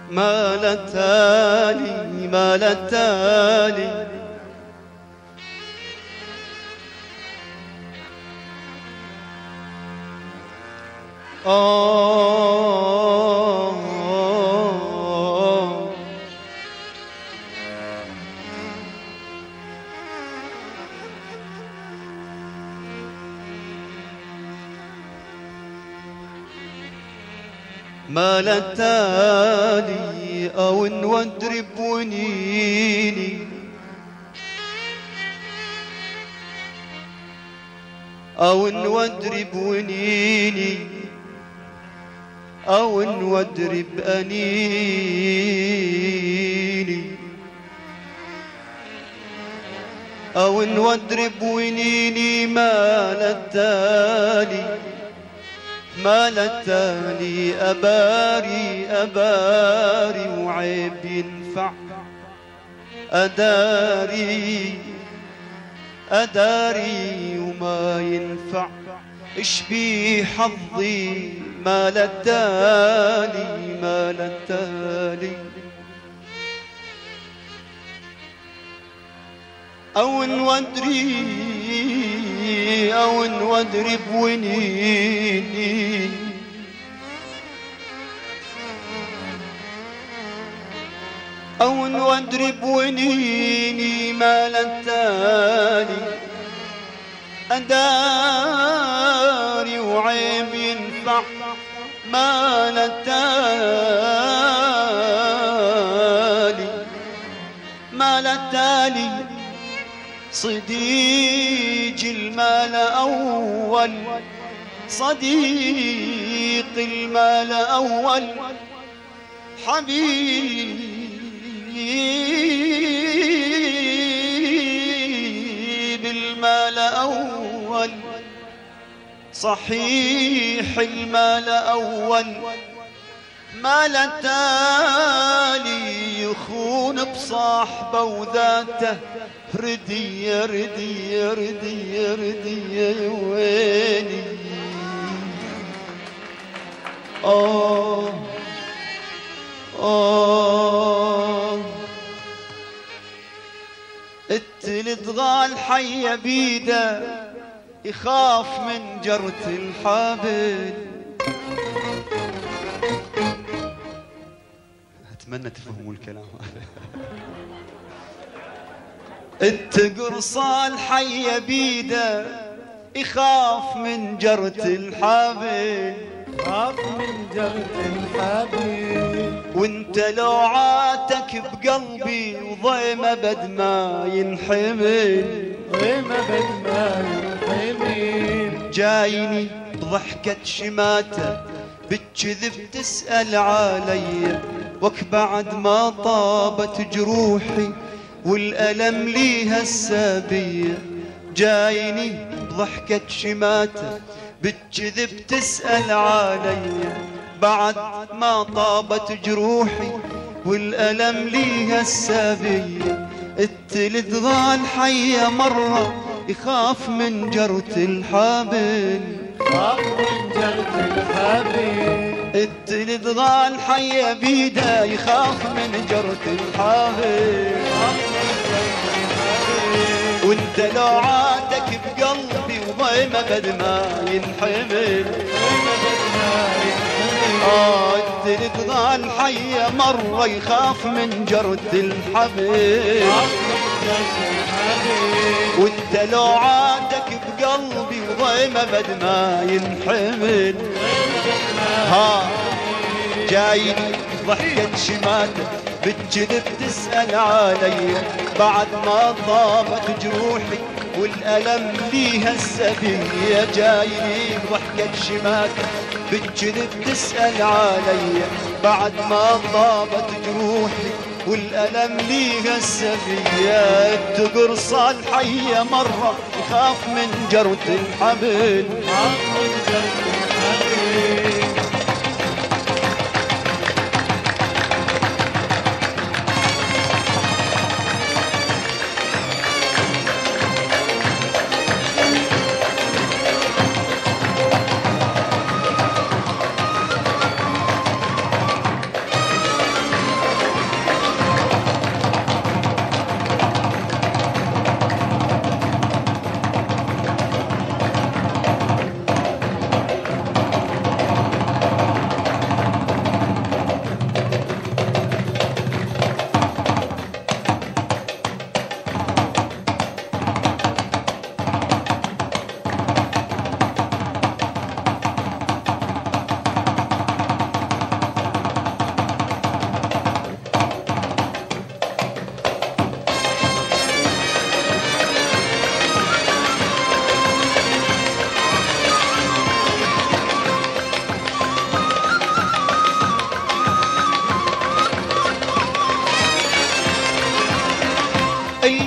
ما لا تالي ما لا تالي ما لا تالي أو نودري بونيني أو نودري بونيني أو نودري بأنيني أو نودري بونيني ما لا تالي ما للتالي أباري أباري وعيب ينفع أداري أداري وما ينفع اشبي حظي ما للتالي ما للتالي أو نودري أو نودري بونيني أو نودري بونيني ما للتالي أداري وعيب ينفع ما للتالي ما للتالي صديق المال أول صديق المال أول حبيب المال أول صحيح المال أول ما لتالي يخون بصاحبه وذاته ردي يا ردي يا ردي يا ردي يا ويلي التلت غال حي بيده يخاف من جرة الحابل. أتمنى تفهموا الكلام هذا. التقرصان حي بيده يخاف من جرة الحابل خاف من جرة الحبيب وانت لو عاتك بقلبي وضيمه بد ما ينحمل ضيمه بد ما ينحمل جايني بضحكة شماته بالكذب تسأل علي وك بعد ما طابت جروحي والألم ليها السابية جايني بضحكة شماته بالكذب تسأل علي بعد ما طابت جروحي والألم ليها السابية التلت غال حي مرة يخاف من جرة الحابل خاف من جرة الحبيب التلت غال حي بيده يخاف من جرة الحابل وانت لو عاتك بقلبي وضيمه بد ما ينحمل التلت غال حي مرة يخاف من جرة الحبل وانت لو عاتك بقلبي وضيمه بد ما ينحمل جايني ضحكة شماته بالكذب تسأل علي بعد ما ضامت جروحي والألم ليها السبية جايني ضحكة شماته بالكذب تسأل علي بعد ما ضامت جروحي والألم ليها السبية تقرصان حي مرة يخاف من جرة الحبل خاف من جرة الحبيب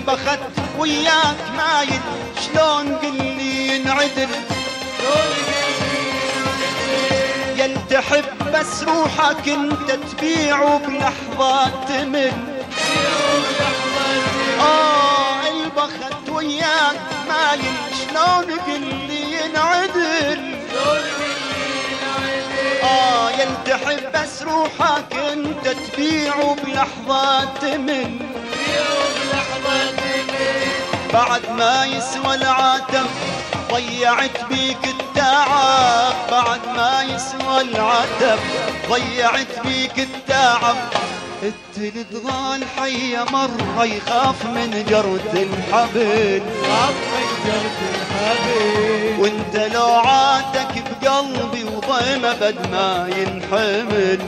البخت وياك مايل شلون قلي ينعدل يل تحب بس روحك انت تبيع وبلحظة تمل البخت وياك مايل شلون قلي ينعدل يل تحب بس روحك انت تبيع وبلحظة تمل بعد ما يسوى العتب ضيعت بيك التعب بعد ما يسوى العتب ضيعت بيك التعب التلد ضال حية مرة يخاف من جرد الحبل وانت لو عاتك بقلبي وضيم بد ما ينحمل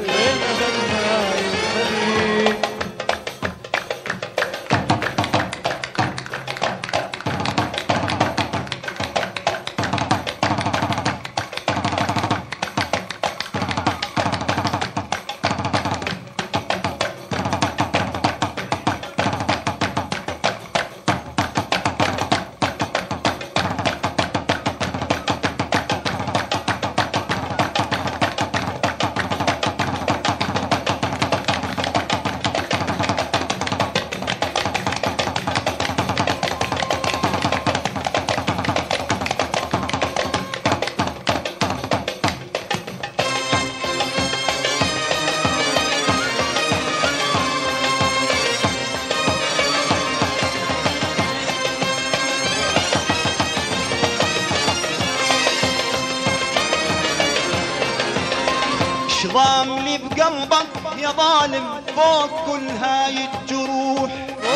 ضامني بقلبك يا ظالم فوق كل هاي الجروح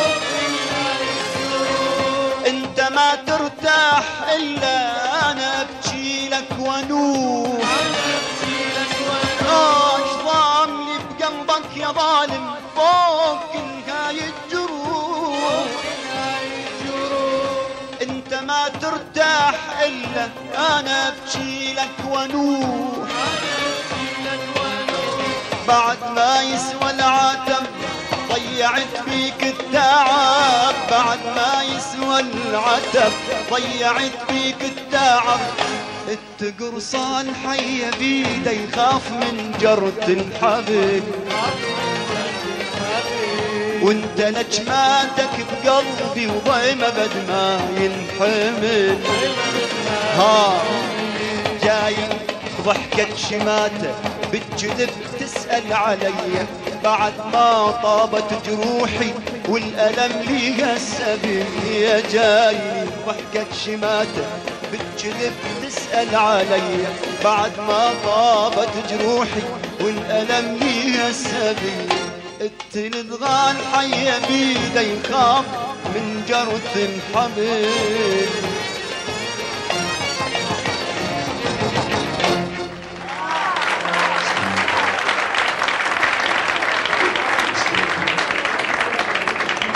انت ما ترتاح الا انا ابكي لك ونوح ضامني بقلبك يا ظالم فوق كل هاي الجروح انت ما ترتاح الا انا ابكي لك ونوح بعد ما يسوى العتب ضيعت بيك التعب بعد ما يسوى العتب ضيعت بيك التعب التقرصان حية بيده يخاف من جرد الحبل وانت لجماتك بقلبي وضيم بد ما ينحمل جاي ضحكة شماته بالجذب تسأل علي بعد ما طابت جروحي والألم ليها السبيل يا جاي ضحكة شماته بالجذب تسأل علي بعد ما طابت جروحي والألم ليها السبيل التلد غال حي بيده يخاف من جرد الحبل